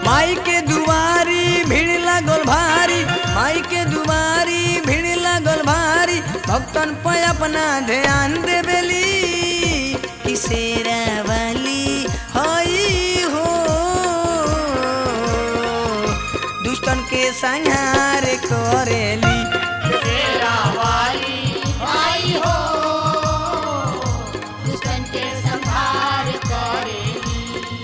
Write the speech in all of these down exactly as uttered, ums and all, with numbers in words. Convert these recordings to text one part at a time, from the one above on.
माई के दुआरी भीड़ लागल भारी, माई के दुआरी भीड़ लागल भारी, भक्तन पे अपना ध्यान देवेली कि शेरा वाली हई हो, दुष्टन के संहार करेली। शेरा वाली हई हो, दुष्टन के संहार करेली।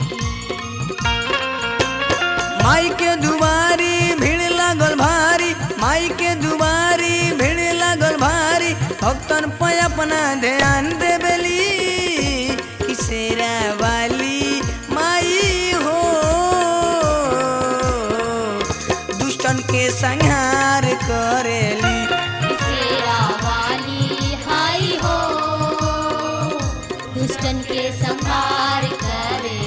माई के दुआरी भीड़ लागल भारी, माई के दुआरी भीड़ लागल भारी, भक्तन पे अपना ध्यान देवेली कि शेरा वाली माई हो, दुष्टन के संहार करेली। शेरा वाली हई हो, दुष्टन के संहार करेली।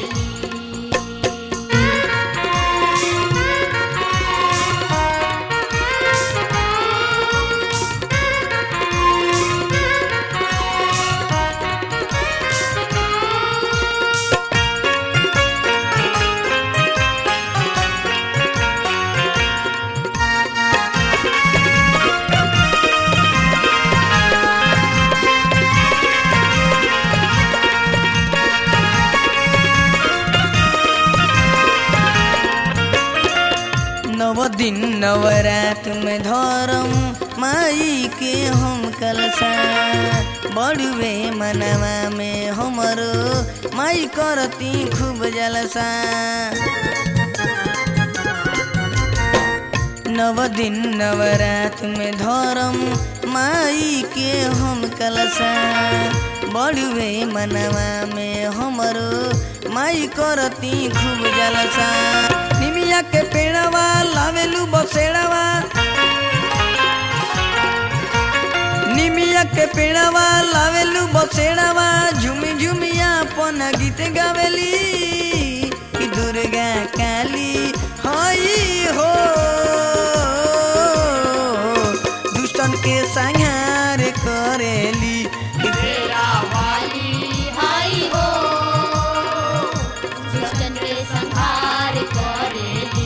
नव दिन नवरात में धरम माई के हम कलसा, बड़ुए मनवा में हमरो माई करती खूब जलसा। नव दिन नवरात में धरम माई के हम कलसा, बड़ुए मनवा में हमरो माई करती खूब जलसा। निमिया के पेड़वा लावेलू बसेड़वा, निमिया के पेड़वा लावेलू बसेड़वा, झुमी झुमिया अपन गीत गावेली कि दुर्गा काली हई हो, दुष्टन के संहार करेली। शेरा वाली हई हो, दुष्टन के संहार करेली।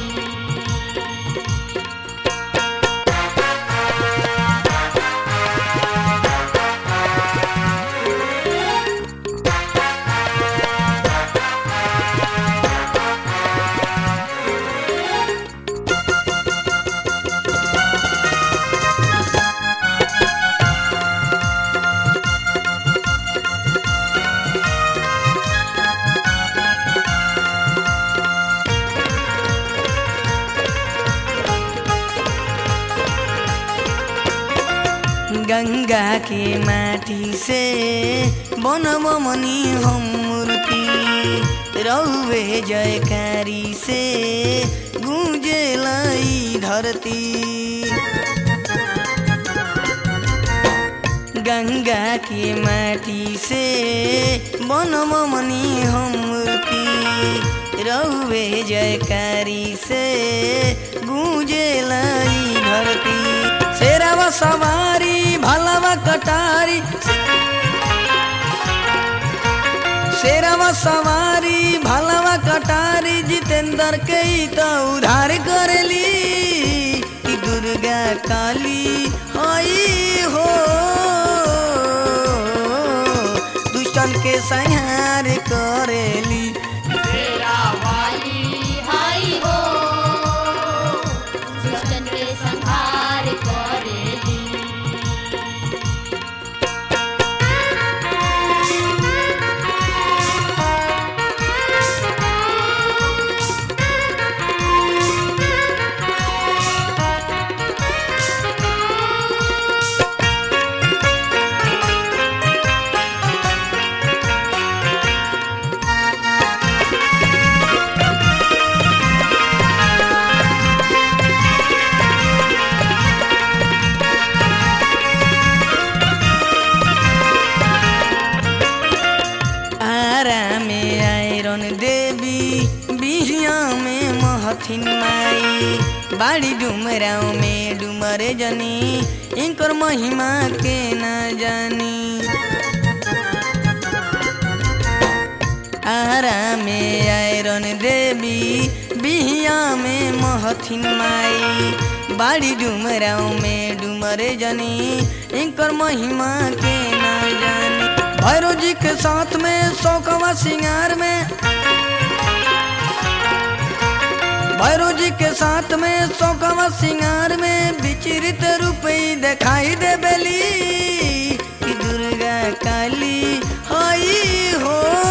गंगा के माटी से बनवमनी हम मूर्ति, रौवे जयकारी से गूंजेलाई धरती। गंगा के माटी से बनवमनी हम मूर्ति, रौवे जयकारी से गूंजेलाई धरती। शेरावा सवारी भलावा कटारी, शेरावा सवारी भलावा कटारी, जितेंद्र के ही तो उधार करेली कि दुर्गा काली हई हो, दुष्टन के संहार करेली। शेरा वाली हई हो, दुष्टन के संहार करेली। हथिन माई बाड़ी डुमराव में डुमरे जनी इनकर महिमा के न जानी। आरा में आयरन देवी बिहिया में महथिन माई बाड़ी डुमराव में डुमरे जनी इनकर महिमा के ना जानी भैरव जी के साथ में सौकवा सिंगार में भैरव जी के साथ में सौकवा सिंगार में विचित्र रूप ही दिखाई दे बेली कि दुर्गा काली हई हो